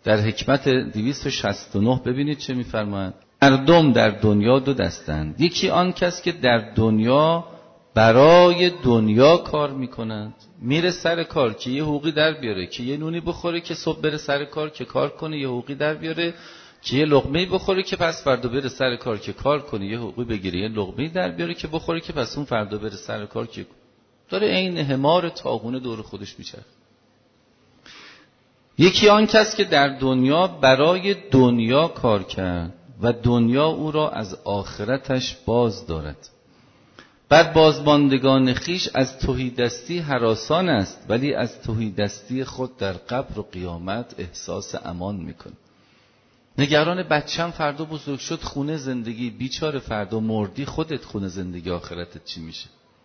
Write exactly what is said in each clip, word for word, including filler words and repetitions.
در حکمت دویست و شصت و نه ببینید چه می‌فرماید. مردم در دنیا دو دستند، یکی آن کس که در دنیا برای دنیا کار میکنند، میره سر کار که یه حقوقی در بیاره، که یه نونی بخوره، که صبح بره سر کار که کار کنه یه حقوقی در بیاره، که یه لقمه‌ای بخوره که پس فردا بره سر کار که کار کنه یه حقوقی بگیره، یه لقمه‌ای در بیاره که بخوره که پس اون فردا بره سر کار که داره عین حمار طاغونه دور خودش میچرخه. یکی آن کس که در دنیا برای دنیا کار کرد و دنیا او را از آخرتش باز دارد. بر بازماندگان خیش از تهیدستی هراسان است، ولی از تهیدستی خود در قبر و قیامت احساس امان میکنه. نگران بچم فردا بزرگ شد خونه زندگی، بیچاره فردا مردی خودت خونه زندگی آخرتت چی میشه؟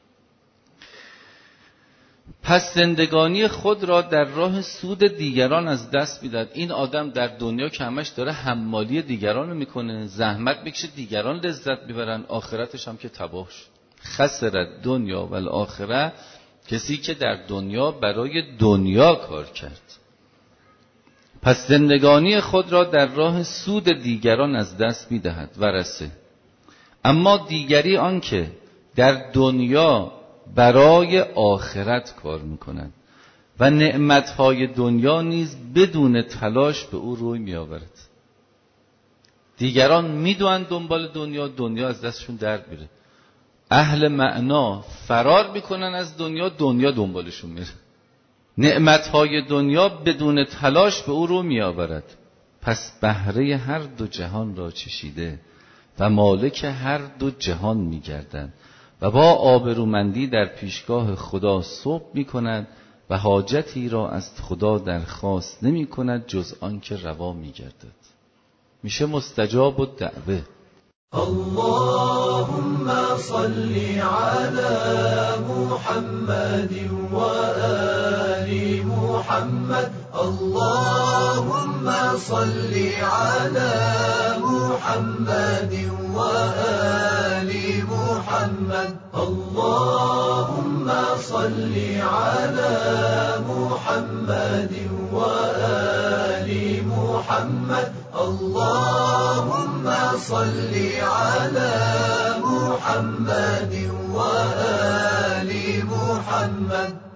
پس زندگانی خود را در راه سود دیگران از دست میدهد. این آدم در دنیا که همش داره حمالی دیگران رو میکنه، زحمت میکشه دیگران لذت میبرن، آخرتش هم که تباه شد. خسرت دنیا و الاخره، کسی که در دنیا برای دنیا کار کرد. پس زندگانی خود را در راه سود دیگران از دست میدهد. ورثه. اما دیگری آن که در دنیا برای آخرت کار میکند و نعمتهای دنیا نیز بدون تلاش به او روی میآورد. دیگران میدوند دنبال دنیا، دنیا از دستشون در میره. اهل معنا فرار میکنن از دنیا، دنیا دنبالشون میره. نعمتهای دنیا بدون تلاش به او رو میآورد. پس بهره هر دو جهان را چشیده و مالک هر دو جهان میگردند و با آبرومندی در پیشگاه خدا صبح میکند و حاجتی را از خدا درخواست نمی کند جز آن که روا میگردد. میشه مستجاب الدعوه. اللهم صل على محمد و آل محمد. اللهم صل على محمد و آل محمد. اللهم صل على محمد و آل محمد. اللهم صل على محمد و آل محمد.